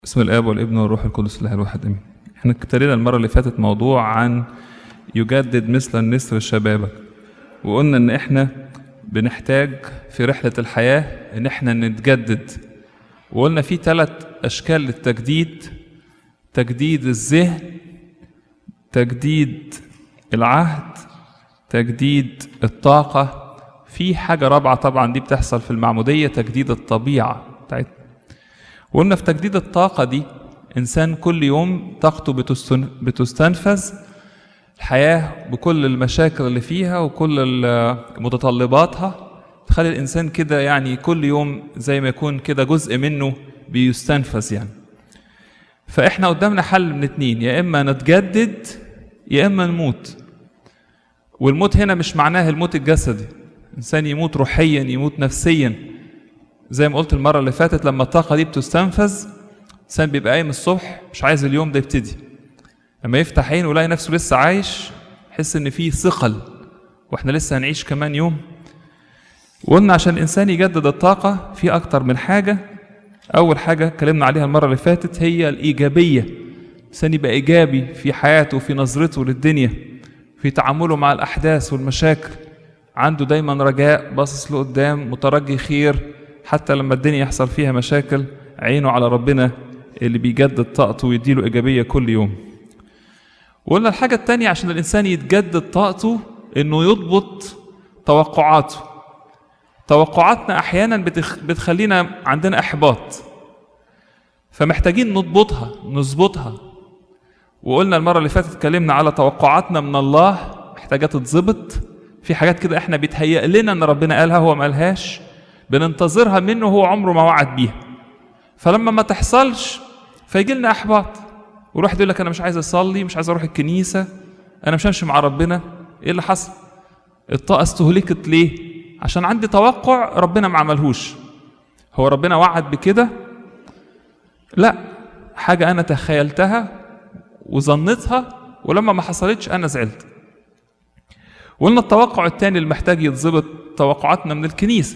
بسم الآب والابن والروح القدس الله الواحد امين. احنا ابتدينا المرة اللي فاتت موضوع عن يجدد مثل النسر شبابك، وقلنا ان احنا بنحتاج في رحلة الحياة ان احنا نتجدد، وقلنا في 3 اشكال للتجديد: تجديد الذهن، تجديد العهد، تجديد الطاقة. في حاجة رابعة طبعا دي بتحصل في المعمودية، تجديد الطبيعة بتاعتنا. وقلنا في تجديد الطاقة دي إنسان كل يوم طاقته بتستنفذ، الحياة بكل المشاكل اللي فيها وكل متطلباتها تخلي الإنسان كده يعني كل يوم زي ما يكون كده جزء منه بيستنفذ يعني. فإحنا قدامنا حل من 2، يا إما نتجدد يا إما نموت. والموت هنا مش معناه الموت الجسدي، إنسان يموت روحيا يموت نفسيا. زي ما قلت المرة اللي فاتت، لما الطاقة دي بتستنفذ الإنسان بيبقى قايم الصبح مش عايز اليوم ده يبتدي، لما يفتح عينه ويلاقي نفسه لسه عايش يحس إن فيه ثقل وإحنا لسه هنعيش كمان يوم. وقلنا عشان الإنسان يجدد الطاقة في أكتر من حاجة. أول حاجة اتكلمنا عليها المرة اللي فاتت هي الإيجابية، الإنسان يبقى إيجابي في حياته وفي نظرته للدنيا، في تعامله مع الأحداث والمشاكل، عنده دايما رجاء، باصص لقدام، مترجي خير، حتى لما الدنيا يحصل فيها مشاكل عينه على ربنا اللي بيجدد طاقته ويديله إيجابية كل يوم. وقلنا الحاجة التانية عشان الإنسان يتجدد طاقته إنه يضبط توقعاته. توقعاتنا أحيانا بتخلينا عندنا إحباط، فمحتاجين نظبطها. وقلنا المرة اللي فاتت اتكلمنا على توقعاتنا من الله محتاجة تتظبط. في حاجات كده احنا بيتهيأ لنا ان ربنا قالها هو ما قالهاش، بننتظرها منه هو عمره ما وعد بيها، فلما ما تحصلش فيجي لنا احباط، وروح يقول لك انا مش عايز اصلي، مش عايز اروح الكنيسه، انا مش همشي مع ربنا. ايه اللي حصل؟ الطاقه استهلكت ليه؟ عشان عندي توقع ربنا ما عملهوش. هو ربنا وعد بكده؟ لا، حاجه انا تخيلتها وظنتها ولما ما حصلتش انا زعلت. وقلنا التوقع الثاني اللي محتاج يتظبط توقعاتنا من الكنيسه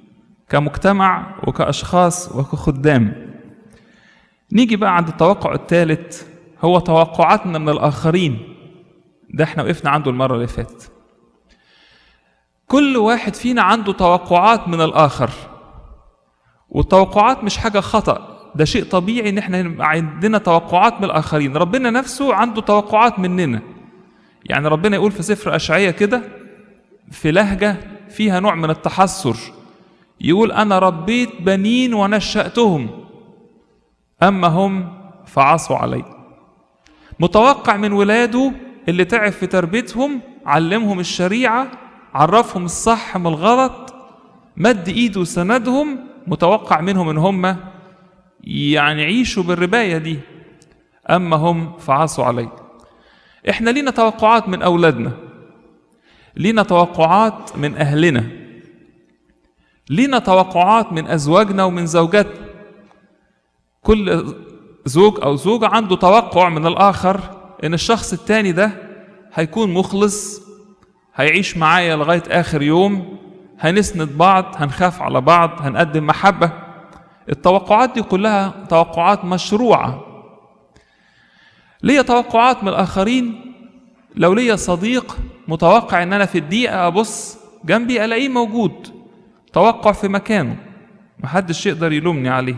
كمجتمع وكأشخاص وكخدام. نيجي بقى عند التوقع الثالث، هو توقعاتنا من الآخرين. ده احنا وقفنا عنده المرة اللي فاتت. كل واحد فينا عنده توقعات من الآخر، والتوقعات مش حاجة خطأ، ده شيء طبيعي ان احنا يبقى عندنا توقعات من الآخرين. ربنا نفسه عنده توقعات مننا. يعني ربنا يقول في سفر أشعياء كده في لهجة فيها نوع من التحسر، يقول أنا ربيت بنين ونشأتهم أما هم فعصوا علي. متوقع من ولاده اللي تعب في تربيتهم، علمهم الشريعة، عرفهم الصح من الغلط، مد إيده وسندهم، متوقع منهم إن هم يعني يعيشوا بالرباية دي. أما هم فعصوا علي. إحنا لينا توقعات من أولادنا، لينا توقعات من أهلنا، لينا توقعات من أزواجنا ومن زوجاتنا. كل زوج أو زوجة عنده توقع من الآخر إن الشخص التاني ده هيكون مخلص، هيعيش معايا لغاية آخر يوم، هنسند بعض، هنخاف على بعض، هنقدم محبة. التوقعات دي كلها توقعات مشروعة. ليا توقعات من الآخرين. لو ليا صديق متوقع إن أنا في الدقيقة أبص جنبي ألاقيه موجود، توقع في مكانه، محدش يقدر يلومني عليه.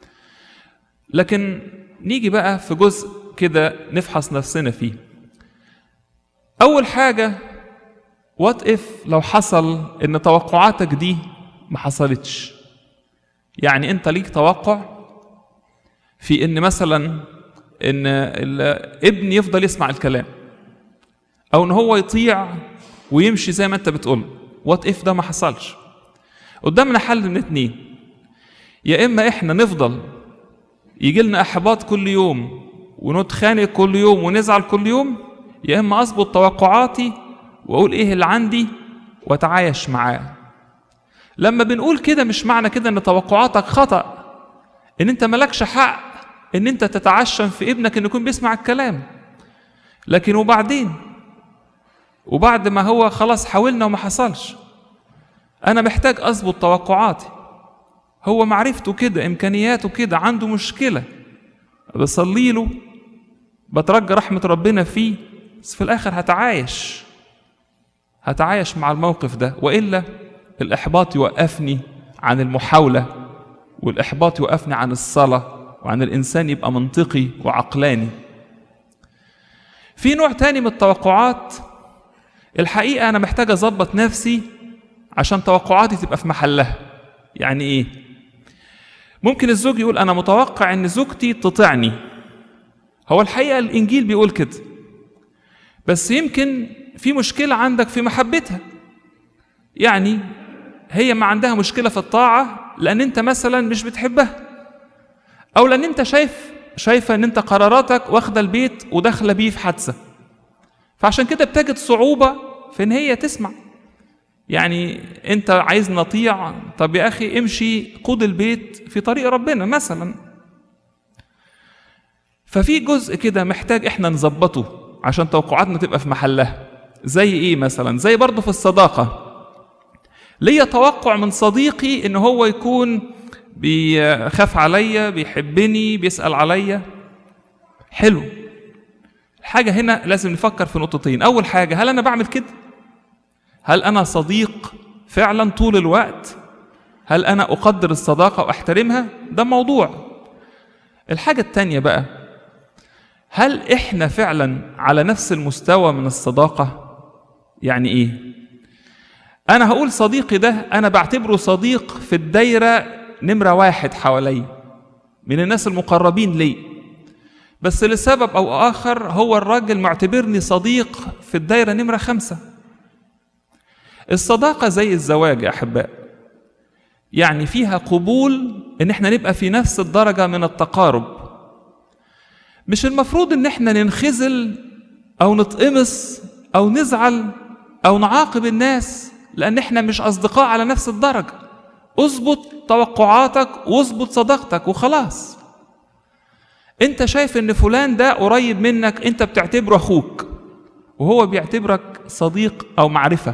لكن نيجي بقى في جزء كده نفحص نفسنا فيه. أول حاجة، what if لو حصل إن توقعاتك دي ما حصلتش؟ يعني أنت ليك توقع في إن مثلا إن الابن يفضل يسمع الكلام، أو إن هو يطيع ويمشي زي ما أنت بتقول. what if ده ما حصلش؟ قدامنا حل من 2، يا إما إحنا نفضل يجي لنا إحباط كل يوم ونتخانق كل يوم ونزعل كل يوم، يا إما أظبط توقعاتي وأقول إيه اللي عندي وأتعايش معاه. لما بنقول كده مش معنى كده إن توقعاتك خطأ، إن أنت ملكش حق إن أنت تتعشم في ابنك إنه يكون بيسمع الكلام. لكن وبعد ما هو خلاص حاولنا وما حصلش، أنا محتاج أظبط توقعاتي. هو معرفته كده، إمكانياته كده، عنده مشكلة، بصلي له، بترجى رحمة ربنا فيه، بس في الآخر هتعايش مع الموقف ده، وإلا الإحباط يوقفني عن المحاولة، والإحباط يوقفني عن الصلاة، وعن الإنسان يبقى منطقي وعقلاني. في نوع تاني من التوقعات، الحقيقة أنا محتاج أظبط نفسي عشان توقعاتي تبقى في محلها. يعني إيه؟ ممكن الزوج يقول أنا متوقع إن زوجتي تطيعني. هو الحقيقة الإنجيل بيقول كده، بس يمكن في مشكلة عندك في محبتها. يعني هي ما عندها مشكلة في الطاعة لأن أنت مثلا مش بتحبها، أو لأن أنت شايفة أن أنت قراراتك واخدة البيت وداخلة بيه في حادثة، فعشان كده بتجد صعوبة في أن هي تسمع. يعني أنت عايز نطيع، طب يا أخي امشي قود البيت في طريق ربنا مثلا. ففي جزء كده محتاج إحنا نظبطه عشان توقعاتنا تبقى في محلها. زي إيه مثلا؟ زي برضه في الصداقة، ليا توقع من صديقي إن هو يكون بيخاف عليا، بيحبني، بيسأل عليا. حلو. الحاجة هنا لازم نفكر في نقطتين. أول حاجة، هل أنا بعمل كده؟ هل أنا صديق فعلا طول الوقت؟ هل أنا أقدر الصداقة وأحترمها؟ ده موضوع. الحاجة التانية بقى، هل إحنا فعلا على نفس المستوى من الصداقة؟ يعني إيه؟ أنا هقول صديقي ده أنا بعتبره صديق في الدايرة نمرة 1 حوالي، من الناس المقربين لي، بس لسبب أو آخر هو الراجل معتبرني صديق في الدايرة نمرة 5. الصداقة زي الزواج يا أحباء، يعني فيها قبول إن إحنا نبقى في نفس الدرجة من التقارب. مش المفروض إن إحنا ننخزل أو نتقمص أو نزعل أو نعاقب الناس لأن إحنا مش أصدقاء على نفس الدرجة. اظبط توقعاتك واظبط صداقتك وخلاص. أنت شايف إن فلان ده قريب منك، أنت بتعتبره أخوك وهو بيعتبرك صديق أو معرفة.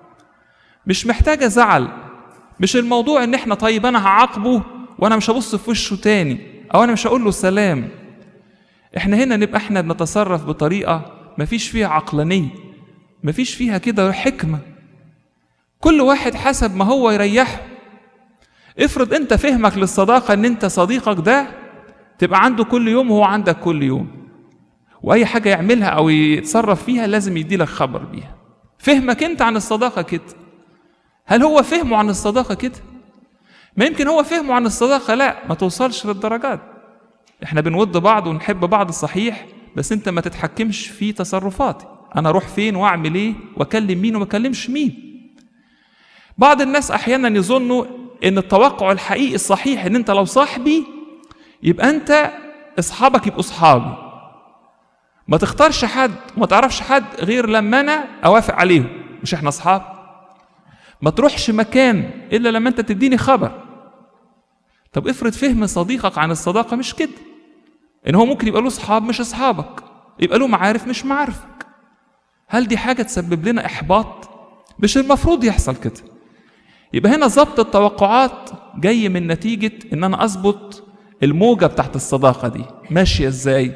مش محتاجة زعل. مش الموضوع إن إحنا طيب أنا هعاقبه وأنا مش هبص في وشه تاني، أو أنا مش هقول له سلام. إحنا هنا نبقى إحنا بنتصرف بطريقة مفيش فيها عقلانية، مفيش فيها كده حكمة. كل واحد حسب ما هو يريحه. افرض انت فهمك للصداقة ان انت صديقك ده تبقى عنده كل يوم وهو عندك كل يوم، واي حاجة يعملها او يتصرف فيها لازم يديلك خبر بيها. فهمك انت عن الصداقة كده. هل هو فهمه عن الصداقة كده؟ ما يمكن هو فهمه عن الصداقة لا، ما توصلش للدرجات. احنا بنود بعض ونحب بعض صحيح، بس انت ما تتحكمش في تصرفاتي، انا اروح فين واعمل ايه واكلم مين وما اكلمش مين. بعض الناس احيانا يظنوا ان التوقع الحقيقي الصحيح ان انت لو صاحبي يبقى انت اصحابك يبقوا اصحابي، ما تختارش حد وما تعرفش حد غير لما انا اوافق عليهم، مش احنا اصحاب. ما تروحش مكان الا لما انت تديني خبر. طب افرض فهم صديقك عن الصداقة مش كده، ان هو ممكن يبقى له اصحاب مش اصحابك، يبقى له معارف مش معارفك. هل دي حاجة تسبب لنا احباط؟ مش المفروض يحصل كده. يبقى هنا ضبط التوقعات جاي من نتيجة ان انا اظبط الموجة بتاعت الصداقة دي ماشية ازاي.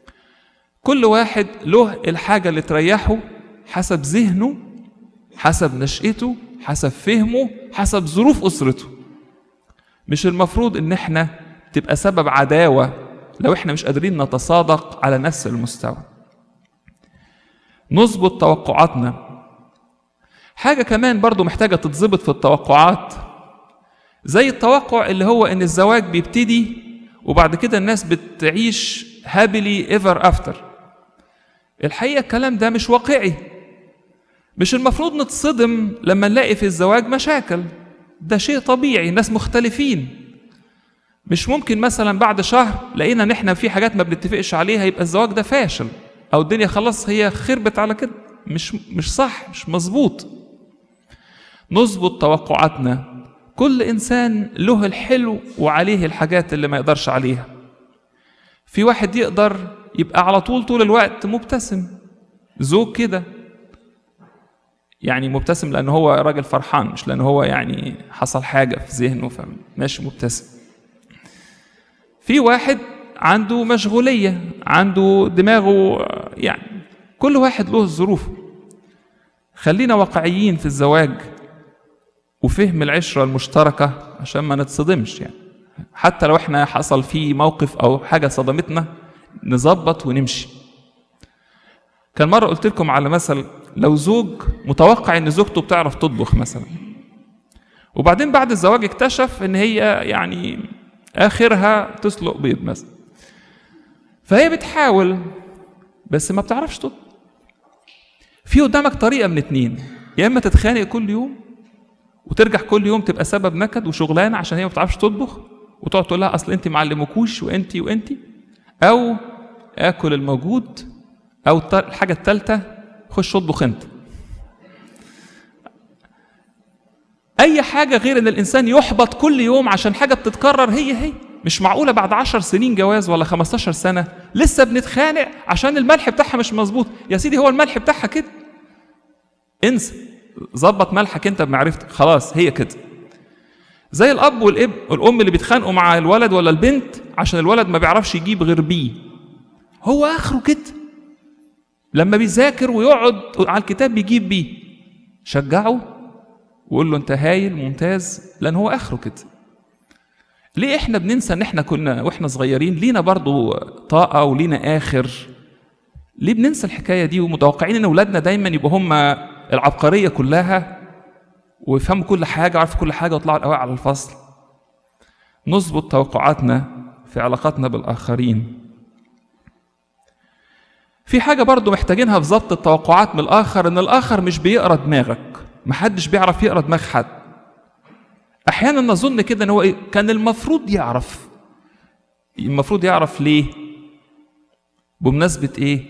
كل واحد له الحاجة اللي تريحه حسب ذهنه، حسب نشأته، حسب فهمه، حسب ظروف أسرته. مش المفروض ان احنا تبقى سبب عداوة لو احنا مش قادرين نتصادق على نفس المستوى. نظبط توقعاتنا. حاجة كمان برضو محتاجة تتظبط في التوقعات، زي التوقع اللي هو ان الزواج بيبتدي وبعد كده الناس بتعيش happily ever after. الحقيقة الكلام ده مش واقعي. مش المفروض نتصدم لما نلاقي في الزواج مشاكل، ده شيء طبيعي، ناس مختلفين. مش ممكن مثلا بعد شهر لقينا ان احنا في حاجات ما بنتفقش عليها يبقى الزواج ده فاشل او الدنيا خلاص هي خربت على كده. مش صح، مش مظبوط. نظبط توقعاتنا. كل انسان له الحلو وعليه الحاجات اللي ما يقدرش عليها. في واحد يقدر يبقى على طول الوقت مبتسم، زوج كده يعني مبتسم لأنه هو راجل فرحان، مش لأنه هو يعني حصل حاجة في ذهنه فماشي مبتسم. في واحد عنده مشغولية، عنده دماغه، يعني كل واحد له ظروفه. خلينا واقعيين في الزواج وفهم العشرة المشتركة عشان ما نتصدمش، يعني حتى لو احنا حصل فيه موقف او حاجة صدمتنا نظبط ونمشي. كان مرة قلت لكم على مثل، لو زوج متوقع ان زوجته بتعرف تطبخ مثلا، وبعدين بعد الزواج اكتشف ان هي يعني اخرها تسلق بيض مثلا، فهي بتحاول بس ما بتعرفش تطبخ. في قدامك طريقة من اتنين، يا اما تتخانق كل يوم وترجع كل يوم تبقى سبب نكد وشغلانة عشان هي ما بتعرفش تطبخ وتقعد تقول لها اصل انت معلمكوش وانتي وانتي، او اكل الموجود، او الحاجة الثالثة خش اطبخ انت. اي حاجة غير ان الانسان يحبط كل يوم عشان حاجة بتتكرر هي. مش معقولة بعد 10 سنين جواز ولا 15 سنة لسه بنتخانق عشان الملح بتاعها مش مظبوط. يا سيدي هو الملح بتاعها كده، انسى، ظبط ملحك انت بمعرفتك، خلاص هي كده. زي الاب والام اللي بيتخانقوا مع الولد ولا البنت عشان الولد ما بيعرفش يجيب غير بيه، هو اخره كده. لما بيذاكر ويقعد على الكتاب بيجيب بيه، شجعه وقول له انت هايل ممتاز، لان هو اخره كده. ليه احنا بننسى ان احنا كنا واحنا صغيرين لينا برضو طاقة ولينا اخر؟ ليه بننسى الحكاية دي ومتوقعين ان اولادنا دايما يبقوا هم العبقرية كلها ويفهموا كل حاجة ويعرفوا كل حاجة ويطلعوا الاوائل على الفصل؟ نظبط توقعاتنا في علاقاتنا بالاخرين. في حاجة برضو محتاجينها في ضبط التوقعات من الاخر، ان الاخر مش بيقرأ دماغك، محدش بيعرف يقرأ دماغ حد. احيانا نظن كده ان هو كان المفروض يعرف. المفروض يعرف ليه؟ بمناسبة ايه؟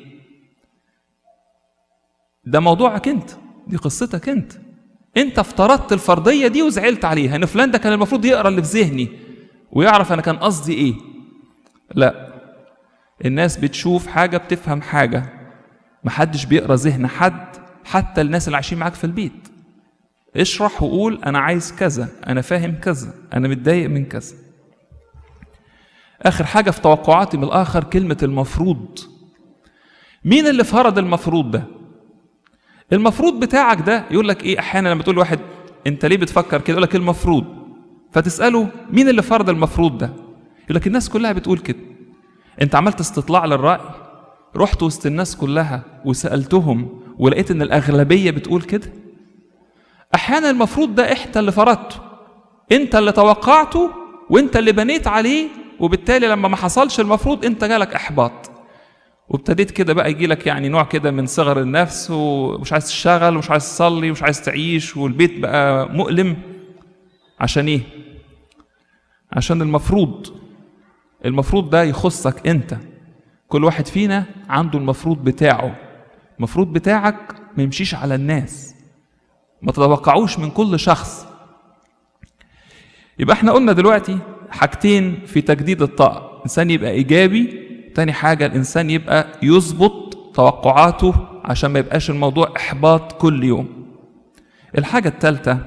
ده موضوعك انت، دي قصتك انت. انت افترضت الفرضية دي وزعلت عليها، ان فلان ده كان المفروض يقرأ اللي في ذهني ويعرف انا كان قصدي ايه. لا، الناس بتشوف حاجة بتفهم حاجة، محدش بيقرأ ذهن حد، حتى الناس اللي عايشين معاك في البيت. اشرح وقول انا عايز كذا، انا فاهم كذا، انا متضايق من كذا. اخر حاجة في توقعاتي من الاخر كلمة المفروض. مين اللي فرض المفروض ده؟ المفروض بتاعك ده يقول لك ايه؟ احيانا لما تقول لواحد انت ليه بتفكر كده، يقول لك المفروض، فتسأله مين اللي فرض المفروض ده؟ يقول لك الناس كلها بتقول كده. انت عملت استطلاع للرأي، رحت وسط الناس كلها وسألتهم ولقيت ان الاغلبية بتقول كده. احيانا المفروض ده انت اللي فرضته، انت اللي توقعته وانت اللي بنيت عليه، وبالتالي لما ما حصلش المفروض انت جالك احباط، وابتديت كده بقى يجيلك يعني نوع كده من صغر النفس، ومش عايز تشتغل ومش عايز تصلي ومش عايز تعيش، والبيت بقى مؤلم. عشان ايه؟ عشان المفروض ده يخصك انت. كل واحد فينا عنده المفروض بتاعه. المفروض بتاعك ما يمشيش على الناس، ما تتوقعوش من كل شخص. يبقى احنا قلنا دلوقتي حاجتين في تجديد الطاقة: الإنسان يبقى إيجابي، تاني حاجة الإنسان يبقى يظبط توقعاته عشان ما يبقاش الموضوع إحباط كل يوم. الحاجة الثالثة،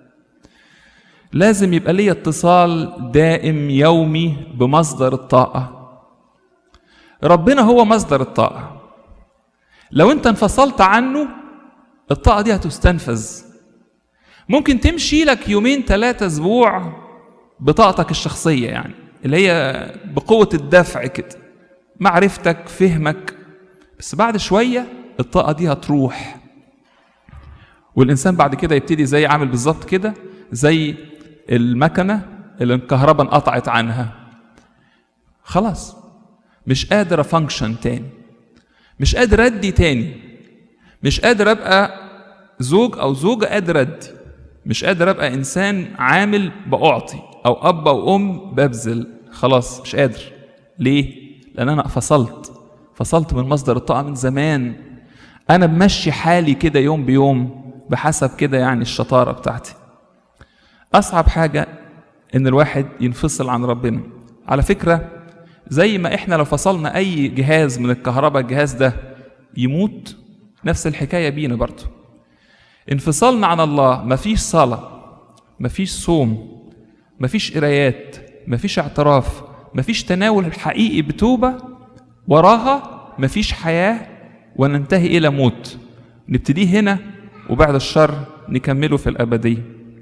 لازم يبقى لي اتصال دائم يومي بمصدر الطاقة. ربنا هو مصدر الطاقة. لو انت انفصلت عنه الطاقة دي هتستنفذ. ممكن تمشي لك 2-3 أسبوع بطاقتك الشخصية، يعني اللي هي بقوة الدفع كده، معرفتك، فهمك، بس بعد شوية الطاقة دي هتروح، والإنسان بعد كده يبتدي زي عامل بالظبط كده زي المكنة اللي الكهرباء انقطعت عنها، خلاص مش قادر أفانكشن تاني، مش قادر أدي تاني، مش قادر أبقى زوج أو زوجة قادر أدي، مش قادر أبقى إنسان عامل بأعطي، أو أب أو أم ببذل، خلاص مش قادر. ليه؟ لأن أنا فصلت من مصدر الطاقة من زمان. أنا بمشي حالي كده يوم بيوم بحسب كده يعني الشطارة بتاعتي. أصعب حاجة إن الواحد ينفصل عن ربنا. على فكرة زي ما إحنا لو فصلنا أي جهاز من الكهرباء الجهاز ده يموت، نفس الحكاية بينا برضو. انفصلنا عن الله، مفيش صلاة، مفيش صوم، مفيش قرايات، مفيش اعتراف، مفيش تناول حقيقي بتوبة وراها مفيش حياة وننتهي إلى موت. نبتديه هنا وبعد الشر نكمله في الأبدية.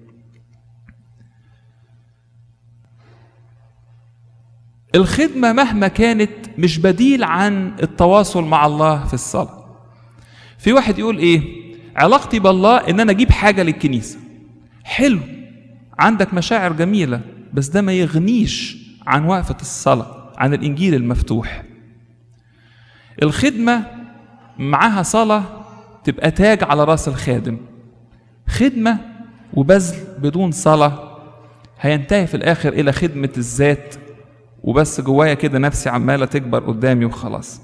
الخدمة مهما كانت مش بديل عن التواصل مع الله في الصلاة. في واحد يقول ايه؟ علاقتي بالله ان انا اجيب حاجة للكنيسة. حلو، عندك مشاعر جميلة، بس ده ما يغنيش عن وقفة الصلاة، عن الإنجيل المفتوح. الخدمة معاها صلاة تبقى تاج على راس الخادم. خدمة وبذل بدون صلاة هينتهي في الآخر إلى خدمة الذات، وبس جوايا كده نفسي عمالة تكبر قدامي وخلاص.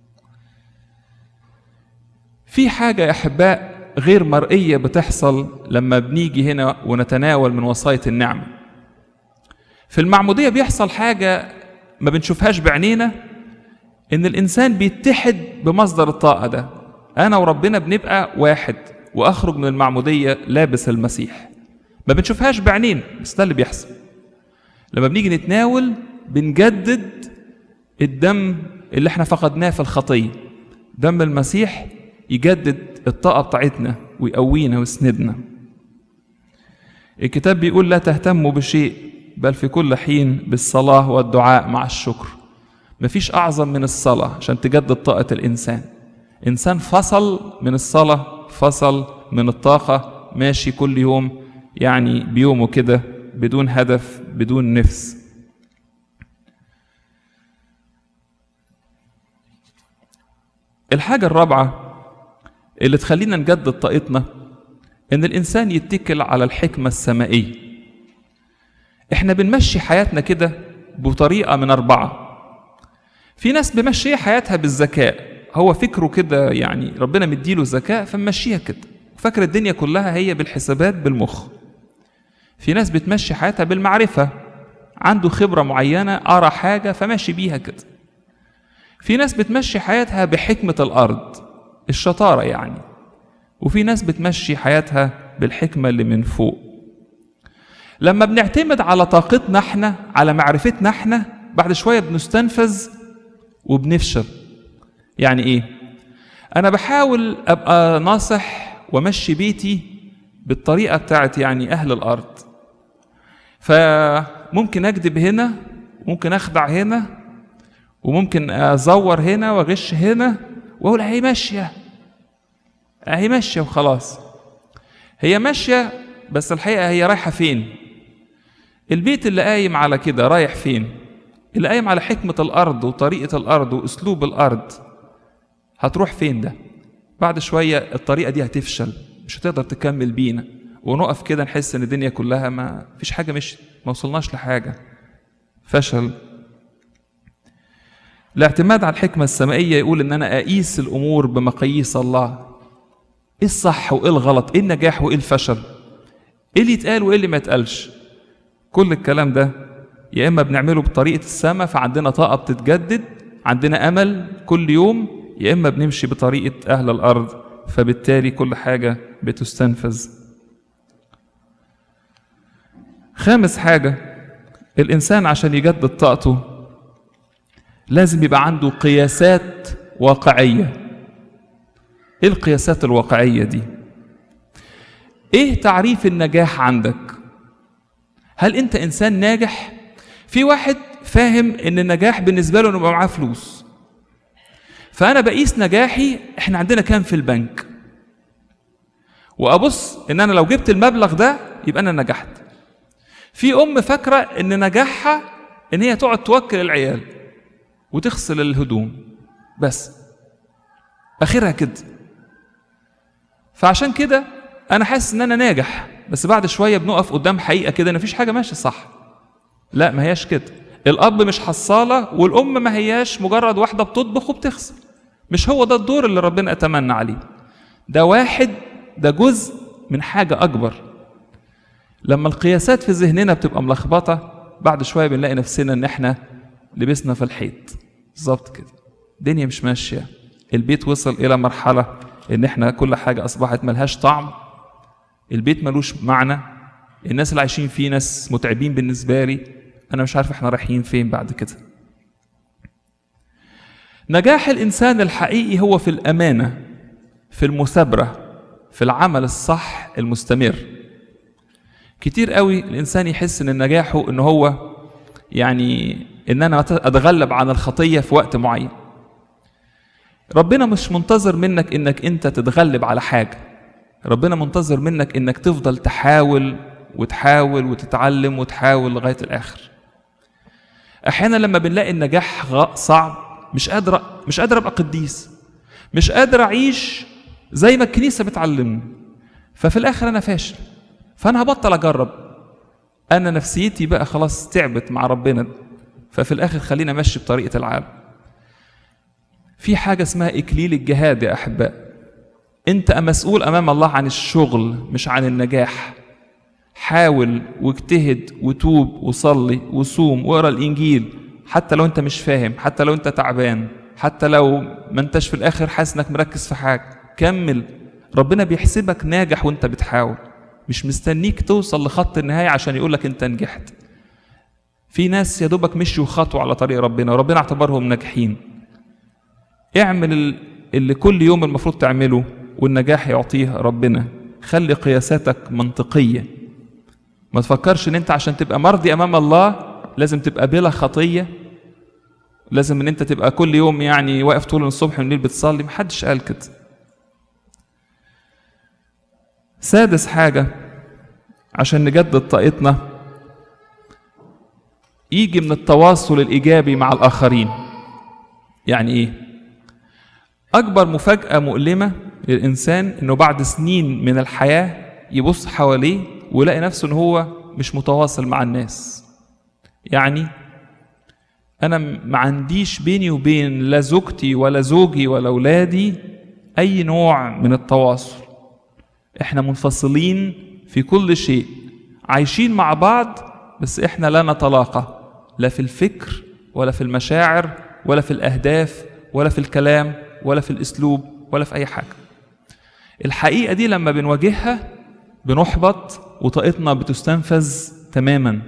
في حاجة يا أحباء غير مرئية بتحصل لما بنيجي هنا ونتناول من وصاية النعمة. في المعمودية بيحصل حاجة ما بنشوفهاش بعينينا، إن الإنسان بيتحد بمصدر الطاقة ده. أنا وربنا بنبقى واحد، وأخرج من المعمودية لابس المسيح. ما بنشوفهاش بعينينا، بس ده اللي بيحصل. لما بنيجي نتناول بنجدد الدم اللي احنا فقدناه في الخطية. دم المسيح يجدد الطاقة بتاعتنا ويقوينا ويسندنا. الكتاب بيقول لا تهتموا بشيء بل في كل حين بالصلاة والدعاء مع الشكر. مفيش أعظم من الصلاة عشان تجدد طاقة الإنسان. إنسان فصل من الصلاة، فصل من الطاقة، ماشي كل يوم يعني بيومه كده بدون هدف، بدون نفس. الحاجة الرابعة اللي تخلينا نجدد طاقتنا إن الإنسان يتكل على الحكمة السمائية. إحنا بنمشي حياتنا كده بطريقة من 4. في ناس بمشي حياتها بالذكاء، هو فكره كده يعني ربنا مديله ذكاء فمشيها كده، فاكر الدنيا كلها هي بالحسابات بالمخ. في ناس بتمشي حياتها بالمعرفة، عنده خبرة معينة أرى حاجة فماشي بيها كده. في ناس بتمشي حياتها بحكمة الأرض، الشطارة يعني. وفي ناس بتمشي حياتها بالحكمة اللي من فوق. لما بنعتمد على طاقتنا احنا، على معرفتنا احنا، بعد شوية بنستنفذ وبنفشل. يعني ايه؟ انا بحاول ابقى ناصح ومشي بيتي بالطريقة بتاعت يعني اهل الارض، فممكن اكذب هنا، ممكن اخدع هنا، وممكن ازور هنا واغش هنا، واقول هي ماشية، هي ماشية وخلاص. هي ماشية، بس الحقيقة هي رايحة فين؟ البيت اللي قايم على كده رايح فين؟ اللي قايم على حكمة الأرض وطريقة الأرض وأسلوب الأرض هتروح فين ده؟ بعد شوية الطريقة دي هتفشل، مش هتقدر تكمل بينا، ونقف كده نحس إن الدنيا كلها ما فيش حاجة، مش ما وصلناش لحاجة، فشل. الاعتماد على الحكمة السمائية يقول إن أنا أقيس الأمور بمقاييس الله. إيه الصح وإيه الغلط؟ إيه النجاح وإيه الفشل؟ إيه اللي يتقال وإيه اللي ما يتقالش؟ كل الكلام ده يا إما بنعمله بطريقة السماء فعندنا طاقة بتتجدد، عندنا أمل كل يوم، يا إما بنمشي بطريقة أهل الأرض فبالتالي كل حاجة بتستنفذ. خامس حاجة، الإنسان عشان يجدد طاقته لازم يبقى عنده قياسات واقعية. إيه القياسات الواقعية دي؟ إيه تعريف النجاح عندك؟ هل أنت إنسان ناجح؟ في واحد فاهم إن النجاح بالنسبة له إنه يبقى معاه فلوس، فأنا بقيس نجاحي إحنا عندنا كام في البنك، وأبص إن أنا لو جبت المبلغ ده يبقى أنا نجحت. في أم فاكرة إن نجاحها إن هي تقعد توكل العيال وتغسل الهدوم بس، آخرها كده. فعشان كده أنا حاسس إن أنا ناجح، بس بعد شوية بنقف قدام حقيقة كده إن مفيش حاجة ماشية صح. لا، ما هياش كده. الأب مش حصالة، والأم ما هياش مجرد واحدة بتطبخ وبتغسل. مش هو ده الدور اللي ربنا أتمنى عليه. ده واحد، ده جزء من حاجة أكبر. لما القياسات في ذهننا بتبقى ملخبطة، بعد شوية بنلاقي نفسنا إن إحنا لبسنا في الحيط بالظبط كده. الدنيا مش ماشية. البيت وصل إلى مرحلة إن إحنا كل حاجة أصبحت ملهاش طعم. البيت ملوش معنى. الناس اللي عايشين فيه ناس متعبين بالنسبة لي. انا مش عارف احنا رايحين فين بعد كده. نجاح الانسان الحقيقي هو في الامانه، في المثابره، في العمل الصح المستمر. كتير قوي الانسان يحس ان نجاحه ان هو يعني ان انا اتغلب عن الخطيه في وقت معين. ربنا مش منتظر منك انك انت تتغلب على حاجه، ربنا منتظر منك انك تفضل تحاول وتحاول وتتعلم وتحاول لغايه الاخر. احيانا لما بنلاقي النجاح صعب، مش قادر ابقى قديس، مش قادر اعيش زي ما الكنيسه بتعلمني، ففي الاخر انا فاشل، فانا هبطل اجرب، انا نفسيتي بقى خلاص تعبت مع ربنا، ففي الاخر خلينا امشي بطريقه العالم. في حاجه اسمها اكليل الجهاد يا احباء. انت مسؤول امام الله عن الشغل مش عن النجاح. حاول واجتهد وتوب وصلي وصوم واقرا الانجيل، حتى لو انت مش فاهم، حتى لو انت تعبان، حتى لو ما انتش في الاخر حاسس انك مركز في حاجه، كمل. ربنا بيحسبك ناجح وانت بتحاول، مش مستنيك توصل لخط النهايه عشان يقولك انت نجحت. في ناس يا دوبك مشوا خطوه على طريق ربنا وربنا اعتبرهم ناجحين. اعمل اللي كل يوم المفروض تعمله والنجاح يعطيه ربنا. خلي قياساتك منطقيه، ما تفكرش ان انت عشان تبقى مرضي امام الله لازم تبقى بلا خطيه، لازم ان انت تبقى كل يوم يعني واقف طول الصبح والليل بتصلي. محدش قال كده. سادس حاجه عشان نجدد طاقتنا يجي من التواصل الايجابي مع الاخرين. يعني ايه؟ اكبر مفاجاه مؤلمه للانسان انه بعد سنين من الحياه يبص حواليه ويلاقي نفسه ان هو مش متواصل مع الناس. يعني انا ما عنديش بيني وبين لا زوجتي ولا زوجي ولا اولادي اي نوع من التواصل. احنا منفصلين في كل شيء، عايشين مع بعض بس احنا لا نتلاقى، لا في الفكر ولا في المشاعر ولا في الاهداف ولا في الكلام ولا في الاسلوب ولا في اي حاجه. الحقيقه دي لما بنواجهها بنحبط وطاقتنا بتستنفذ تماما.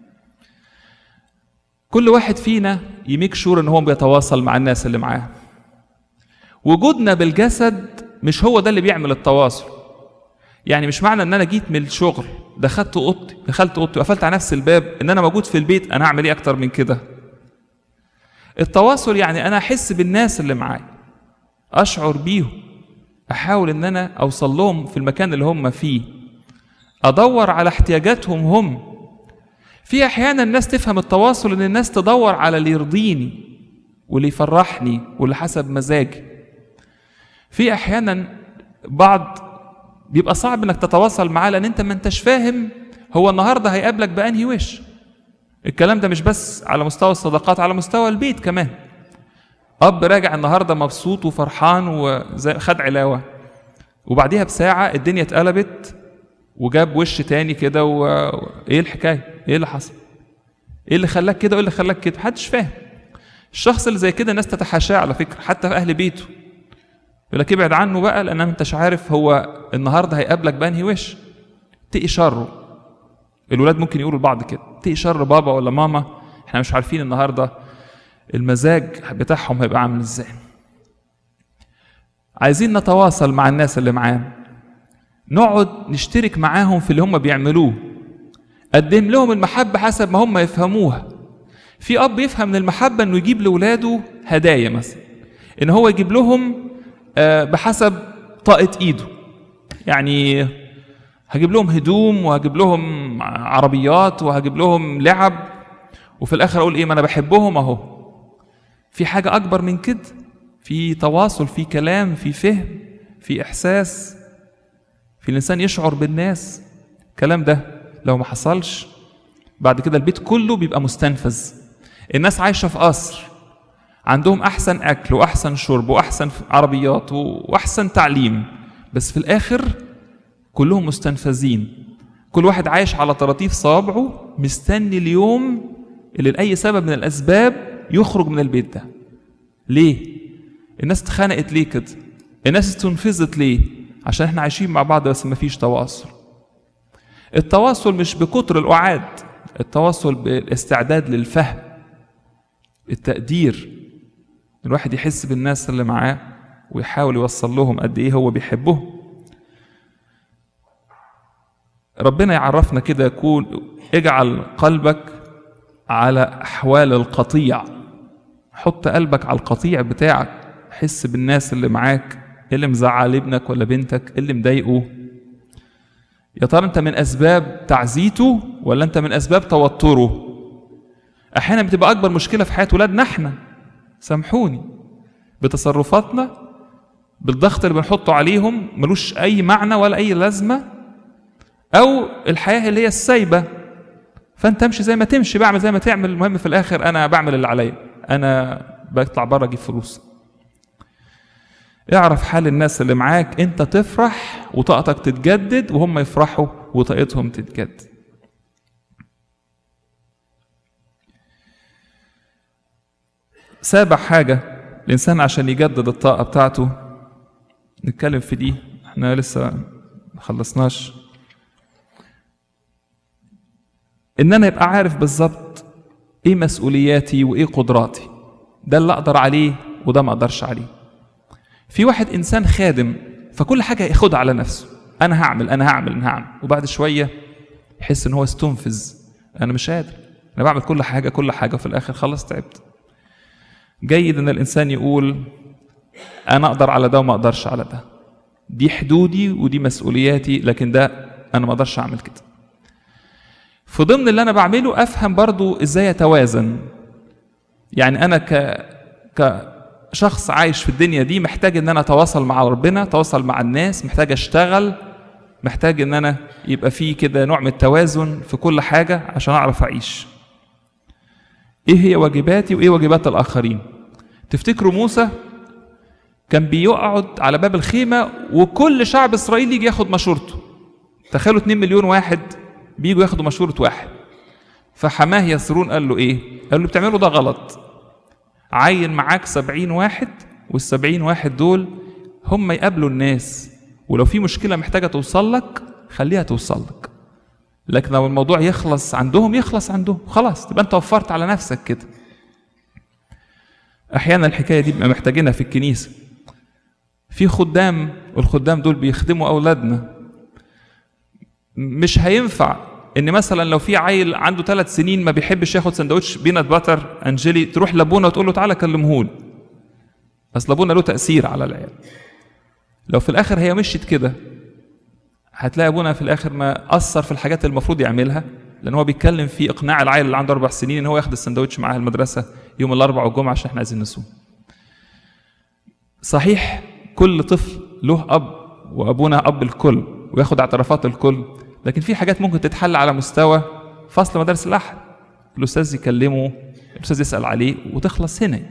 كل واحد فينا يميك شور ان هو بيتواصل مع الناس اللي معاه. وجودنا بالجسد مش هو ده اللي بيعمل التواصل. يعني مش معنى ان انا جيت من الشغل دخلت اوضتي وقفلت على نفس الباب ان انا موجود في البيت. انا اعمل ايه اكتر من كده؟ التواصل يعني انا احس بالناس اللي معايا، اشعر بيهم، احاول ان انا اوصل لهم في المكان اللي هم فيه، ادور على احتياجاتهم هم. في احيانا الناس تفهم التواصل ان الناس تدور على اللي يرضيني واللي يفرحني واللي حسب مزاجي. في احيانا بعض بيبقى صعب انك تتواصل معاه لان انت ما انتش فاهم هو النهارده هيقابلك بانهي وش. الكلام ده مش بس على مستوى الصداقات، على مستوى البيت كمان. اب راجع النهارده مبسوط وفرحان وخد علاوه، وبعديها بساعه الدنيا اتقلبت وجاب وش تاني كده ايه الحكايه؟ ايه اللي حصل؟ ايه اللي خلاك كده وايه اللي خلاك كده؟ محدش فاهم. الشخص اللي زي كده الناس تتحاشاه على فكره، حتى في اهل بيته. يقول لك ابعد عنه بقى لان انتش عارف هو النهارده هيقابلك بانهي وش. اتقي شره. الولاد ممكن يقولوا لبعض كده، اتقي شر بابا ولا ماما، احنا مش عارفين النهارده المزاج بتاعهم هيبقى عامل ازاي. عايزين نتواصل مع الناس اللي معانا، نقعد نشترك معاهم في اللي هم بيعملوه، قدم لهم المحبة حسب ما هم يفهموها. في أب يفهم من المحبة إنه يجيب لأولاده هدايا مثلا، إن هو يجيب لهم بحسب طاقة إيده. يعني هجيب لهم هدوم وهجيب لهم عربيات وهجيب لهم لعب، وفي الآخر أقول إيه؟ ما أنا بحبهم أهو. في حاجة أكبر من كده، في تواصل، في كلام، في فهم، في إحساس، في الإنسان يشعر بالناس. الكلام ده لو ما حصلش بعد كده البيت كله بيبقى مستنفذ. الناس عايشة في قصر، عندهم أحسن أكل وأحسن شرب وأحسن عربيات وأحسن تعليم، بس في الآخر كلهم مستنفذين. كل واحد عايش على طراطيف صابعه مستني اليوم اللي لأي سبب من الأسباب يخرج من البيت ده. ليه؟ الناس اتخانقت ليه كده؟ الناس استنفذت ليه؟ عشان احنا عايشين مع بعض بس ما فيش تواصل. التواصل مش بكتر القعاد، التواصل بالاستعداد للفهم، التقدير، الواحد يحس بالناس اللي معاه ويحاول يوصل لهم قد ايه هو بيحبهم. ربنا يعرفنا كده، يقول اجعل قلبك على احوال القطيع، حط قلبك على القطيع بتاعك، حس بالناس اللي معاك، اللي مزعل ابنك ولا بنتك، اللي مضايقه. يا ترى انت من اسباب تعزيته ولا انت من اسباب توتره؟ احيانا بتبقى اكبر مشكله في حياه ولادنا احنا، سامحوني، بتصرفاتنا، بالضغط اللي بنحطه عليهم ملوش اي معنى ولا اي لازمه، او الحياه اللي هي السايبه، فانت امشي زي ما تمشي، بعمل زي ما تعمل، المهم في الاخر انا بعمل اللي عليا، انا بطلع بره اجيب فلوس. اعرف حال الناس اللي معاك، انت تفرح وطاقتك تتجدد وهم يفرحوا وطاقتهم تتجدد. سابع حاجة الإنسان عشان يجدد الطاقة بتاعته، نتكلم في دي، احنا لسه ما خلصناش، إن أنا يبقى عارف بالظبط إيه مسؤولياتي وإيه قدراتي، ده اللي أقدر عليه وده ما أقدرش عليه. في واحد إنسان خادم فكل حاجة ياخدها على نفسه، أنا هعمل، وبعد شوية يحس إن هو استنفذ، أنا مش قادر، أنا بعمل كل حاجة وفي الآخر خلص تعبت. جيد إن الإنسان يقول أنا أقدر على ده وما أقدرش على ده، دي حدودي ودي مسؤولياتي، لكن ده أنا ما أقدرش أعمل كده. في ضمن اللي أنا بعمله أفهم برضو إزاي أتوازن. يعني أنا كشخص عايش في الدنيا دي محتاج إن أنا أتواصل مع ربنا، أتواصل مع الناس، محتاج أشتغل، محتاج إن أنا يبقى فيه كده نوع من التوازن في كل حاجة عشان أعرف أعيش. إيه هي واجباتي وإيه واجبات الآخرين؟ تفتكروا موسى كان بيقعد على باب الخيمة وكل شعب إسرائيل يجي ياخد مشورته. تخيلوا 2 مليون واحد بيجوا ياخدوا مشورة واحد. فحماه يسرون قال له إيه؟ قال له بتعملوا ده غلط، عين معاك 70 واحد، وال70 واحد دول هم يقابلوا الناس، ولو في مشكلة محتاجة توصل لك خليها توصل لك، لكن لو الموضوع يخلص عندهم خلاص، تبقى انت وفرت على نفسك كده. احيانا الحكايه دي بقى محتاجينها في الكنيسه، في خدام، والخدام دول بيخدموا اولادنا. مش هينفع ان مثلا لو في عيل عنده 3 سنين ما بيحبش ياخد سندوتش بينات باتر انجلي، تروح لابونا وتقول له تعالى كلمهولي، بس لابونا له تاثير على العيال. لو في الاخر هي مشيت كده هتلاقي ابونا في الاخر ما اثر في الحاجات المفروض يعملها، لان هو بيتكلم في اقناع العيل اللي عنده 4 سنين ان هو ياخد السندوتش معاه المدرسه يوم الاربعاء والجمعه عشان احنا عايزين نصوم. صحيح كل طفل له اب، وابونا اب الكل وياخد اعترافات الكل، لكن في حاجات ممكن تتحل على مستوى فصل مدارس الاحد، الاستاذ يكلمه، الاستاذ يسال عليه وتخلص هنا.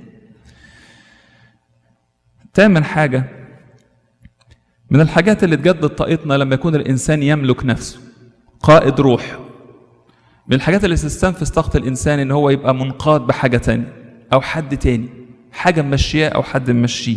8 حاجه من الحاجات اللي تجدد طاقتنا لما يكون الإنسان يملك نفسه، قائد روح. من الحاجات اللي تستنفذ طاقة الإنسان إن هو يبقى منقاد بحاجة تانية أو حد تاني، حاجة ممشياه أو حد ممشيه.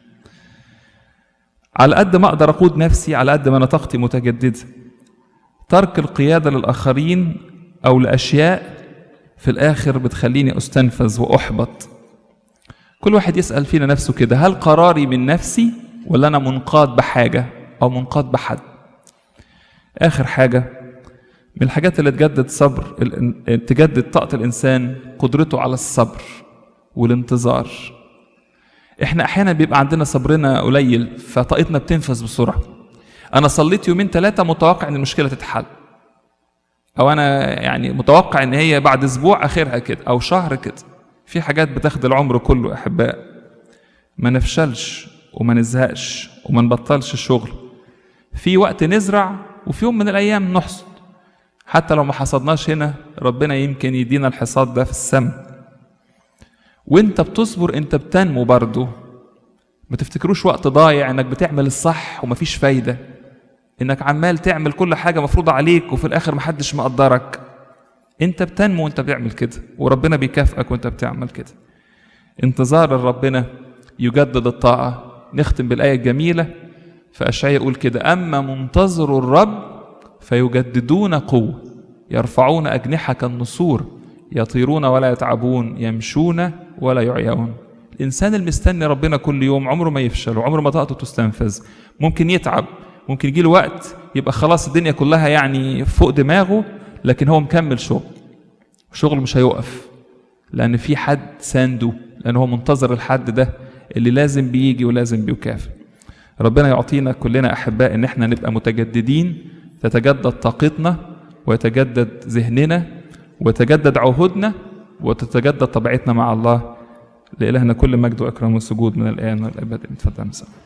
على قد ما أقدر أقود نفسي على قد ما أنا طاقتي متجددة. ترك القيادة للآخرين أو لأشياء في الآخر بتخليني أستنفذ وأحبط. كل واحد يسأل فينا نفسه كده، هل قراري من نفسي ولا أنا منقاد بحاجة أو منقاد بحد؟ آخر حاجة من الحاجات اللي تجدد طاقة الإنسان، قدرته على الصبر والانتظار. إحنا أحيانا بيبقى عندنا صبرنا قليل فطاقتنا بتنفذ بسرعة. أنا صليت 2-3 متوقع إن المشكلة تتحل، أو أنا يعني متوقع إن هي بعد أسبوع آخرها كده أو شهر كده. في حاجات بتاخد العمر كله أحباء. ما نفشلش وما نزهقش وما نبطلش الشغل. في وقت نزرع وفي يوم من الأيام نحصد. حتى لو ما حصدناش هنا ربنا يمكن يدينا الحصاد ده في السماء. وانت بتصبر انت بتنمو برضو. ما تفتكروش وقت ضايع انك بتعمل الصح ومفيش فايدة، انك عمال تعمل كل حاجة مفروضة عليك وفي الاخر محدش مقدرك. انت بتنمو وانت بتعمل كده، وربنا بيكافئك وانت بتعمل كده. انتظار ربنا يجدد الطاقة. نختم بالآية الجميلة في أشعياء يقول كده، أما منتظر الرب فيجددون قوة. يرفعون أجنحة كالنسور، يطيرون ولا يتعبون، يمشون ولا يعيون. الإنسان المستني ربنا كل يوم عمره ما يفشل وعمره ما طاقته تستنفذ. ممكن يتعب، ممكن يجيله وقت يبقى خلاص الدنيا كلها يعني فوق دماغه، لكن هو مكمل شغل مش هيوقف، لأن في حد سانده، لأن هو منتظر الحد ده اللي لازم بيجي ولازم بيكافئ. ربنا يعطينا كلنا أحباء إن احنا نبقى متجددين، تتجدد طاقتنا ويتجدد ذهننا ويتجدد عهودنا وتتجدد طبيعتنا مع الله. لإلهنا كل مجد وإكرام وسجود من الآن والأبد. اتفضل.